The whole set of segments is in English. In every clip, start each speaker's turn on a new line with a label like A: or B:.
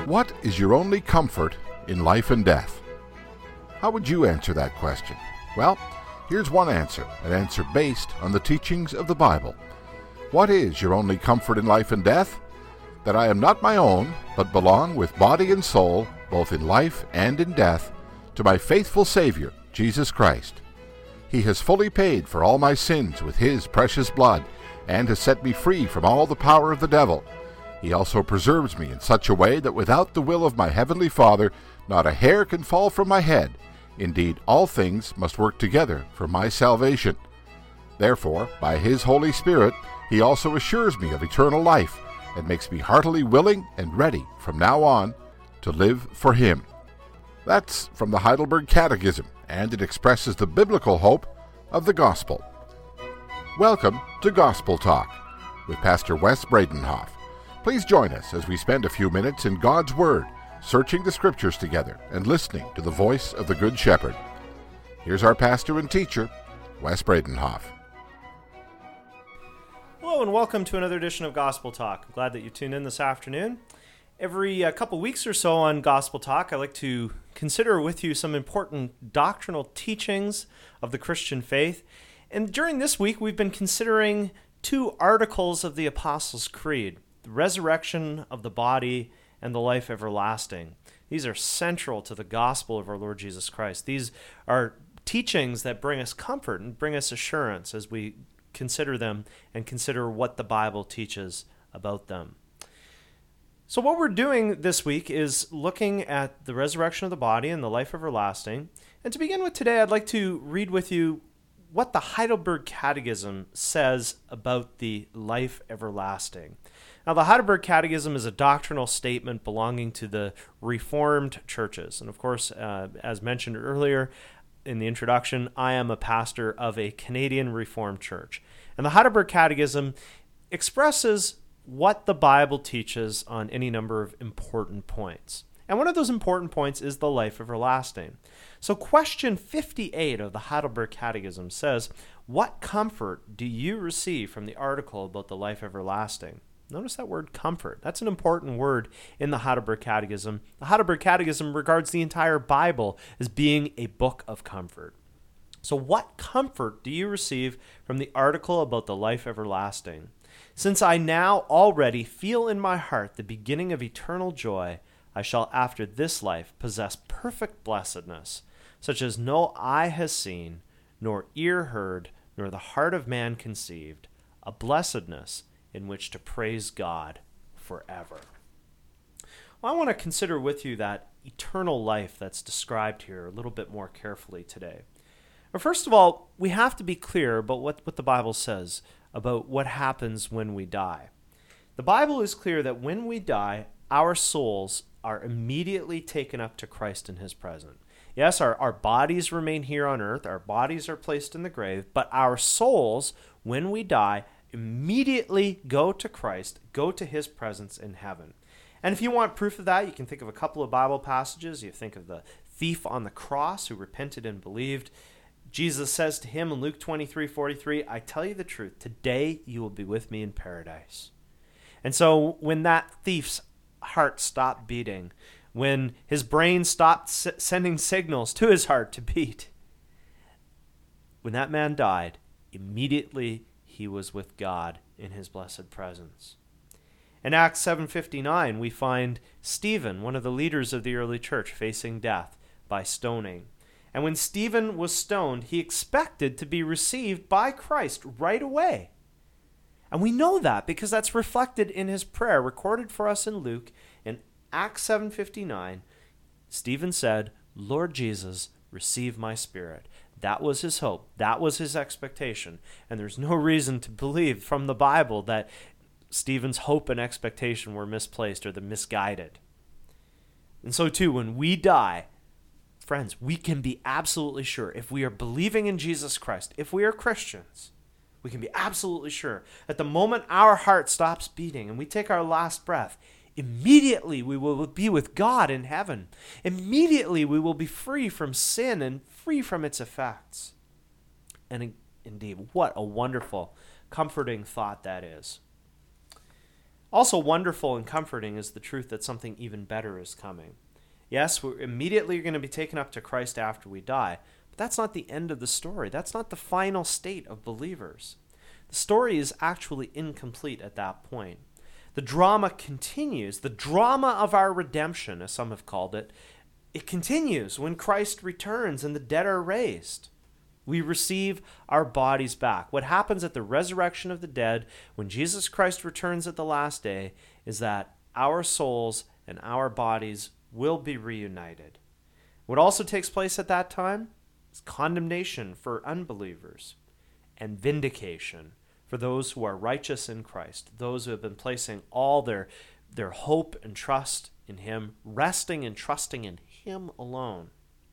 A: What is your only comfort in life and death? How would you answer that question? Well, here's one answer, an answer based on the teachings of the Bible. What is your only comfort in life and death? That I am not my own, but belong with body and soul, both in life and in death, to my faithful Savior, Jesus Christ. He has fully paid for all my sins with His precious blood, and has set me free from all the power of the devil. He also preserves me in such a way that without the will of my Heavenly Father, not a hair can fall from my head. Indeed, all things must work together for my salvation. Therefore, by His Holy Spirit, He also assures me of eternal life, and makes me heartily willing and ready from now on to live for Him. That's from the Heidelberg Catechism, and it expresses the biblical hope of the gospel. Welcome to Gospel Talk with Pastor Wes Bredenhoff. Please join us as we spend a few minutes in God's Word, searching the Scriptures together and listening to the voice of the Good Shepherd. Here's our pastor and teacher, Wes Bredenhoff.
B: Hello and welcome to another edition of Gospel Talk. I'm glad that you tuned in this afternoon. Every couple weeks or so on Gospel Talk, I like to consider with you some important doctrinal teachings of the Christian faith. And during this week, we've been considering two articles of the Apostles' Creed, the resurrection of the body and the life everlasting. These are central to the gospel of our Lord Jesus Christ. These are teachings that bring us comfort and bring us assurance as we consider them and consider what the Bible teaches about them. So what we're doing this week is looking at the resurrection of the body and the life everlasting. And to begin with today, I'd like to read with you what the Heidelberg Catechism says about the life everlasting. Now, the Heidelberg Catechism is a doctrinal statement belonging to the Reformed churches. And of course, as mentioned earlier in the introduction, I am a pastor of a Canadian Reformed church. And the Heidelberg Catechism expresses what the Bible teaches on any number of important points. And one of those important points is the life everlasting. So question 58 of the Heidelberg Catechism says, "What comfort do you receive from the article about the life everlasting?" Notice that word comfort. That's an important word in the Heidelberg Catechism. The Heidelberg Catechism regards the entire Bible as being a book of comfort. So what comfort do you receive from the article about the life everlasting? "Since I now already feel in my heart the beginning of eternal joy, I shall after this life possess perfect blessedness, such as no eye has seen, nor ear heard, nor the heart of man conceived, a blessedness in which to praise God forever." Well, I want to consider with you that eternal life that's described here a little bit more carefully today. But first of all, we have to be clear about what the Bible says about what happens when we die. The Bible is clear that when we die, our souls are immediately taken up to Christ in His presence. Yes, our bodies remain here on earth, our bodies are placed in the grave, but our souls, when we die, immediately go to Christ, go to His presence in heaven. And if you want proof of that, you can think of a couple of Bible passages. You think of the thief on the cross who repented and believed. Jesus says to him in Luke 23:43, "I tell you the truth, today you will be with me in paradise." And so when that thief's heart stopped beating, when his brain stopped sending signals to his heart to beat, when that man died, immediately he was with God in His blessed presence. In Acts 7:59, we find Stephen, one of the leaders of the early church, facing death by stoning. And when Stephen was stoned, he expected to be received by Christ right away. And we know that because that's reflected in his prayer, recorded for us in Luke. In Acts 7:59, Stephen said, "Lord Jesus, receive my spirit." That was his hope. That was his expectation. And there's no reason to believe from the Bible that Stephen's hope and expectation were misplaced or misguided. And so too, when we die, friends, we can be absolutely sure, if we are believing in Jesus Christ, if we are Christians, we can be absolutely sure that the moment our heart stops beating and we take our last breath, immediately we will be with God in heaven. Immediately we will be free from sin and free from its effects. And indeed, what a wonderful, comforting thought that is. Also wonderful and comforting is the truth that something even better is coming. Yes, we're immediately going to be taken up to Christ after we die, but that's not the end of the story. That's not the final state of believers. The story is actually incomplete at that point. The drama continues. The drama of our redemption, as some have called it, it continues when Christ returns and the dead are raised. We receive our bodies back. What happens at the resurrection of the dead, when Jesus Christ returns at the last day, is that our souls and our bodies will be reunited. What also takes place at that time is condemnation for unbelievers and vindication for those who are righteous in Christ, those who have been placing all their hope and trust in Him, resting and trusting in Him alone.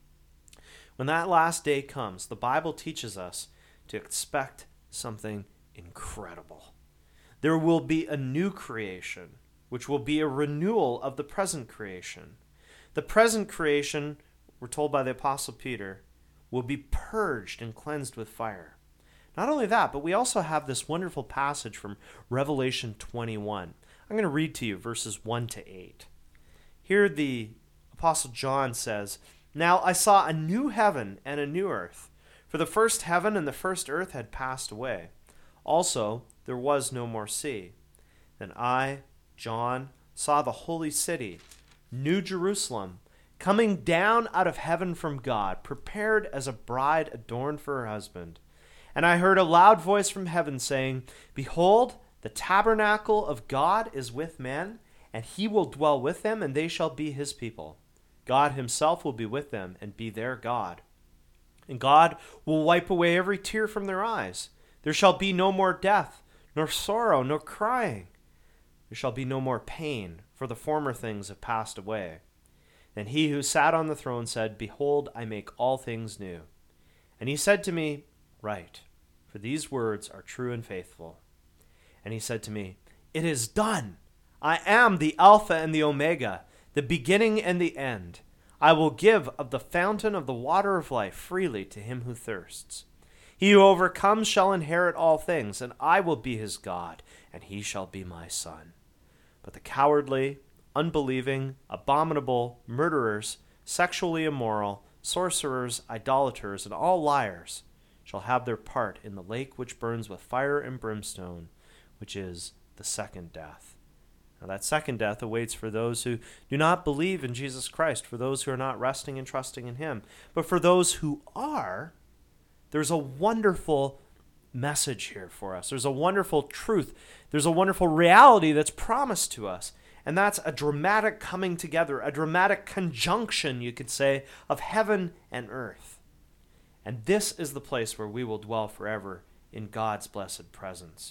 B: When that last day comes, the Bible teaches us to expect something incredible. There will be a new creation, which will be a renewal of the present creation. The present creation, we're told by the Apostle Peter, will be purged and cleansed with fire. Not only that, but we also have this wonderful passage from Revelation 21. I'm going to read to you verses 1 to 8. Here the Apostle John says, "Now I saw a new heaven and a new earth, for the first heaven and the first earth had passed away. Also there was no more sea. Then I, John, saw the holy city, New Jerusalem, coming down out of heaven from God, prepared as a bride adorned for her husband. And I heard a loud voice from heaven saying, Behold, the tabernacle of God is with men, and He will dwell with them, and they shall be His people. God Himself will be with them and be their God. And God will wipe away every tear from their eyes. There shall be no more death, nor sorrow, nor crying. There shall be no more pain, for the former things have passed away. Then He who sat on the throne said, Behold, I make all things new. And He said to me, Write, for these words are true and faithful. And He said to me, It is done. I am the Alpha and the Omega, the beginning and the end. I will give of the fountain of the water of life freely to him who thirsts. He who overcomes shall inherit all things, and I will be his God, and he shall be my son. But the cowardly, unbelieving, abominable, murderers, sexually immoral, sorcerers, idolaters, and all liars shall have their part in the lake which burns with fire and brimstone, which is the second death. Now that second death awaits for those who do not believe in Jesus Christ, for those who are not resting and trusting in Him. But for those who are, there's a wonderful message here for us. There's a wonderful truth. There's a wonderful reality that's promised to us. And that's a dramatic coming together, a dramatic conjunction, you could say, of heaven and earth. And this is the place where we will dwell forever in God's blessed presence.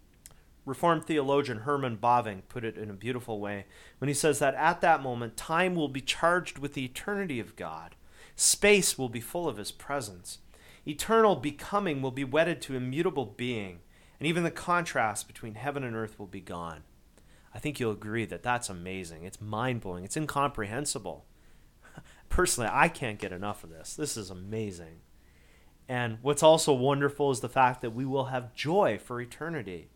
B: Reformed theologian Herman Bavinck put it in a beautiful way when he says that at that moment, time will be charged with the eternity of God. Space will be full of His presence. Eternal becoming will be wedded to immutable being, and even the contrast between heaven and earth will be gone. I think you'll agree that that's amazing. It's mind-blowing. It's incomprehensible. Personally, I can't get enough of this. This is amazing. And what's also wonderful is the fact that we will have joy for eternity.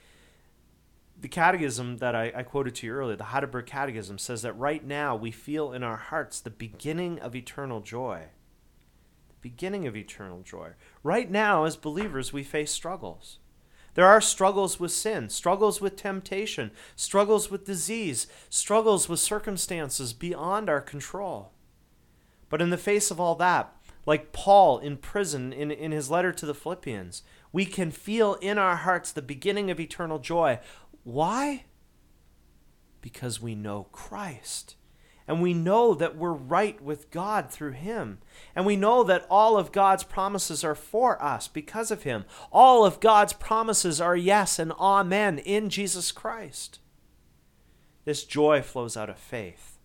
B: The catechism that I quoted to you earlier, the Heidelberg Catechism, says that right now we feel in our hearts the beginning of eternal joy. The beginning of eternal joy. Right now, as believers, we face struggles. There are struggles with sin, struggles with temptation, struggles with disease, struggles with circumstances beyond our control. But in the face of all that, like Paul in prison in his letter to the Philippians, we can feel in our hearts the beginning of eternal joy. Why? Because we know Christ. And we know that we're right with God through Him. And we know that all of God's promises are for us because of Him. All of God's promises are yes and amen in Jesus Christ. This joy flows out of faith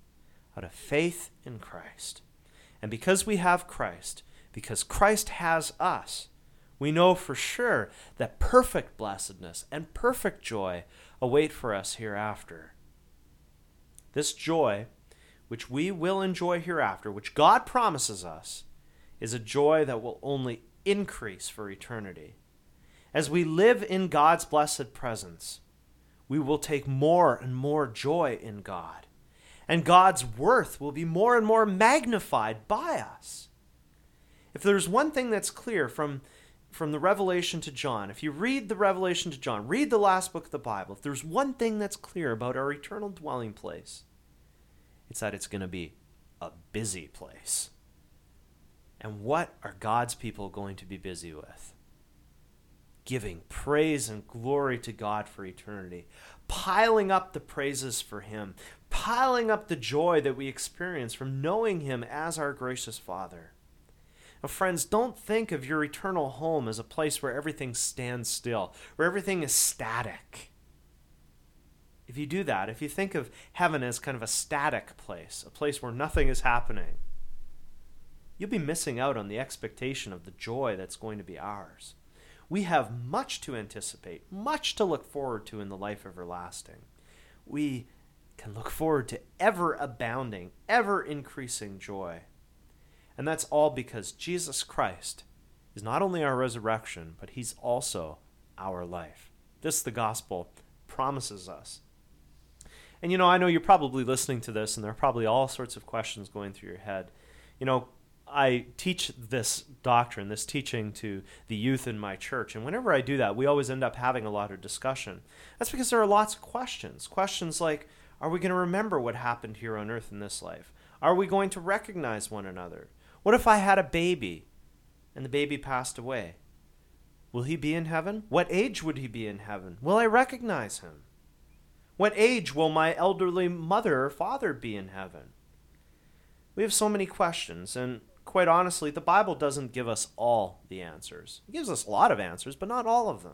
B: in Christ. And because we have Christ, because Christ has us, we know for sure that perfect blessedness and perfect joy await for us hereafter. This joy, which we will enjoy hereafter, which God promises us, is a joy that will only increase for eternity. As we live in God's blessed presence, we will take more and more joy in God. And God's worth will be more and more magnified by us. If there's one thing that's clear from the Revelation to John, if you read the Revelation to John, read the last book of the Bible, if there's one thing that's clear about our eternal dwelling place, it's that it's going to be a busy place. And what are God's people going to be busy with? Giving praise and glory to God for eternity, piling up the praises for Him, piling up the joy that we experience from knowing Him as our gracious Father. Now, friends, don't think of your eternal home as a place where everything stands still, where everything is static. If you do that, if you think of heaven as kind of a static place, a place where nothing is happening, you'll be missing out on the expectation of the joy that's going to be ours. We have much to anticipate, much to look forward to in the life everlasting. We can look forward to ever abounding, ever increasing joy. And that's all because Jesus Christ is not only our resurrection, but He's also our life. This, the gospel, promises us. And I know you're probably listening to this, and there are probably all sorts of questions going through your head. I teach this doctrine, this teaching to the youth in my church, and whenever I do that, we always end up having a lot of discussion. That's because there are lots of questions. Questions like, are we going to remember what happened here on earth in this life? Are we going to recognize one another? What if I had a baby and the baby passed away? Will he be in heaven? What age would he be in heaven? Will I recognize him? What age will my elderly mother or father be in heaven? We have so many questions, and quite honestly, the Bible doesn't give us all the answers. It gives us a lot of answers, but not all of them.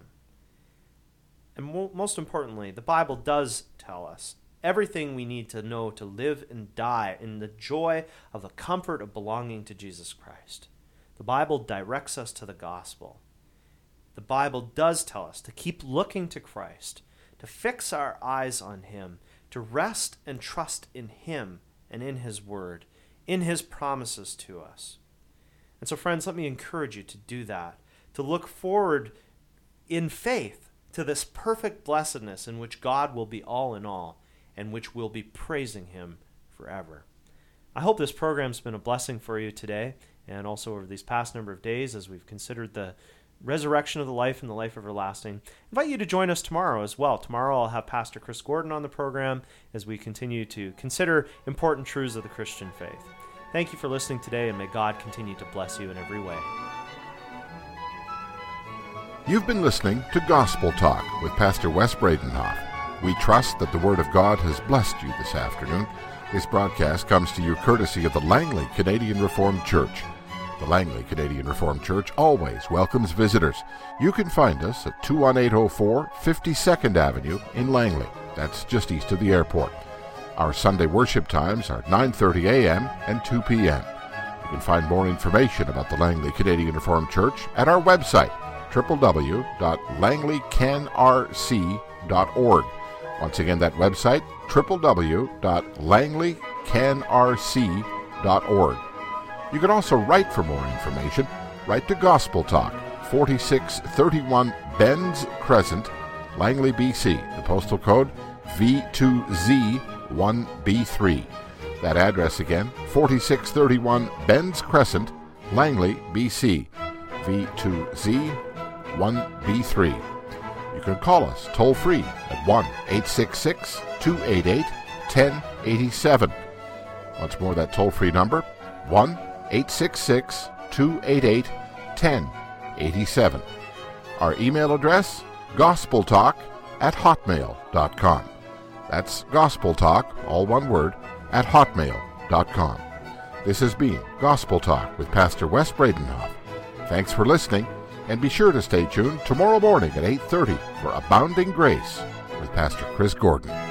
B: And most importantly, the Bible does tell us everything we need to know to live and die in the joy of the comfort of belonging to Jesus Christ. The Bible directs us to the gospel. The Bible does tell us to keep looking to Christ, to fix our eyes on Him, to rest and trust in Him and in His Word, in His promises to us. And so, friends, let me encourage you to do that, to look forward in faith to this perfect blessedness in which God will be all in all, and which we'll be praising Him forever. I hope this program's been a blessing for you today, and also over these past number of days as we've considered the resurrection of the life and the life everlasting. I invite you to join us tomorrow as well. Tomorrow I'll have Pastor Chris Gordon on the program as we continue to consider important truths of the Christian faith. Thank you for listening today, and may God continue to bless you in every way.
A: You've been listening to Gospel Talk with Pastor Wes Bredenhoff. We trust that the Word of God has blessed you this afternoon. This broadcast comes to you courtesy of the Langley Canadian Reformed Church. The Langley Canadian Reformed Church always welcomes visitors. You can find us at 21804 52nd Avenue in Langley. That's just east of the airport. Our Sunday worship times are 9:30 a.m. and 2 p.m. You can find more information about the Langley Canadian Reformed Church at our website, www.langleycanrc.org. Once again, that website, www.langleycanrc.org. You can also write for more information. Write to Gospel Talk, 4631 Benz Crescent, Langley, BC. The postal code V2Z1B3. That address again, 4631 Benz Crescent, Langley, BC. V2Z1B3. You can call us toll-free at 1-866-288-1087. Once more, that toll-free number, 1-866-288-1087. Our email address, gospeltalk@hotmail.com. That's gospeltalk, all one word, @hotmail.com. This has been Gospel Talk with Pastor Wes Bredenhoff. Thanks for listening, and be sure to stay tuned tomorrow morning at 8:30 for Abounding Grace with Pastor Chris Gordon.